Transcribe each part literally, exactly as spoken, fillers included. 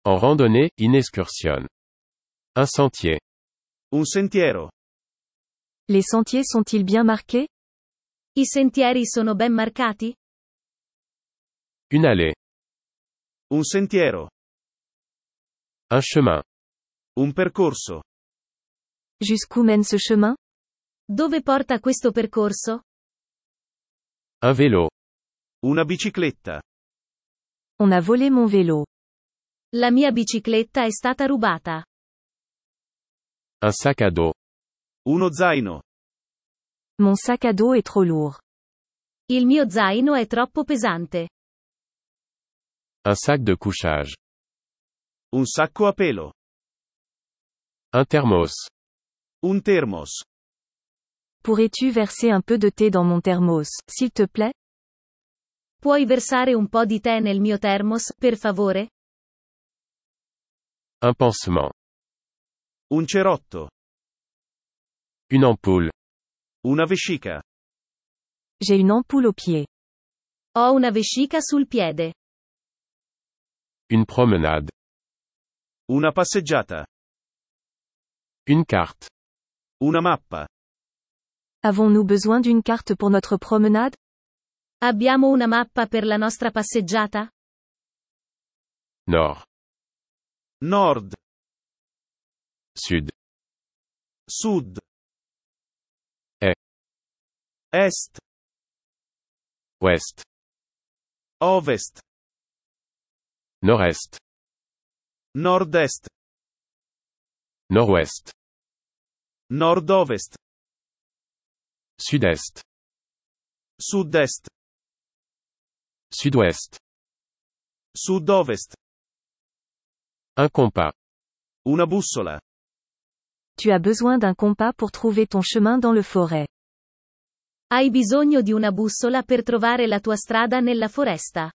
En randonnée, in excursion. Un sentier. Un sentiero. Les sentiers sont-ils bien marqués? I sentieri sono ben marcati? Une allée. Un sentiero. Un chemin. Un percorso. Jusqu'où mène ce chemin? Dove porta questo percorso? Un vélo. Una bicicletta. On a volé mon vélo. La mia bicicletta è stata rubata. Un sac à dos. Uno zaino. Mon sac à dos est trop lourd. Il mio zaino è troppo pesante. Un sac de couchage. Un sacco a pelo. Un thermos. Un termos. Pourrais-tu verser un peu de thé dans mon thermos, s'il te plaît? Puoi versare un po' di tè nel mio thermos, per favore? Un pansement. Un cerotto. Une ampoule. Una vescica. J'ai une ampoule au pied. Ho una vescica sul piede. Une promenade. Una passeggiata. Une carte. Una mappa. Avons-nous besoin d'une carte pour notre promenade? Abbiamo una mappa per la nostra passeggiata? Nord. Nord. Sud. Sud. Est. Est. Ouest. Ovest. Nord-est. Nord-est. Nord-ouest. Nord-ovest. Sud-est. Sud-est. Sud-ouest. Sud-ovest. Un compas. Una bussola. Tu as besoin d'un compas pour trouver ton chemin dans le forêt. Hai bisogno di una bussola per trovare la tua strada nella foresta.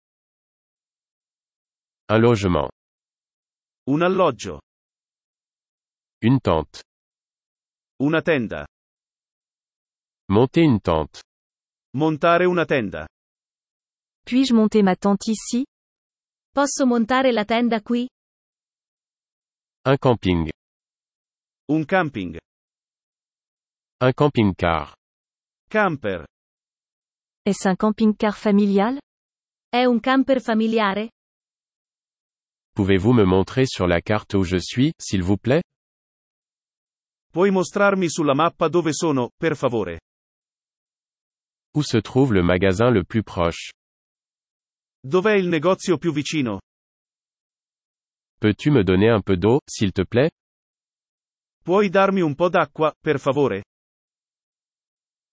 Un logement. Un alloggio. Une tente. Una tenda. Monter une tente. Montare una tenda. Puis-je monter ma tente ici? Posso montare la tenda qui? Un camping. Un camping. Un camping-car. Camper. Est-ce un camping-car familial? È un camper familiare? Pouvez-vous me montrer sur la carte où je suis, s'il vous plaît? Puoi mostrarmi sulla mappa dove sono, per favore? Où se trouve le magasin le plus proche? Dov'è il negozio più vicino? Peux-tu me donner un peu d'eau, s'il te plaît? Puoi darmi un po' d'acqua, per favore?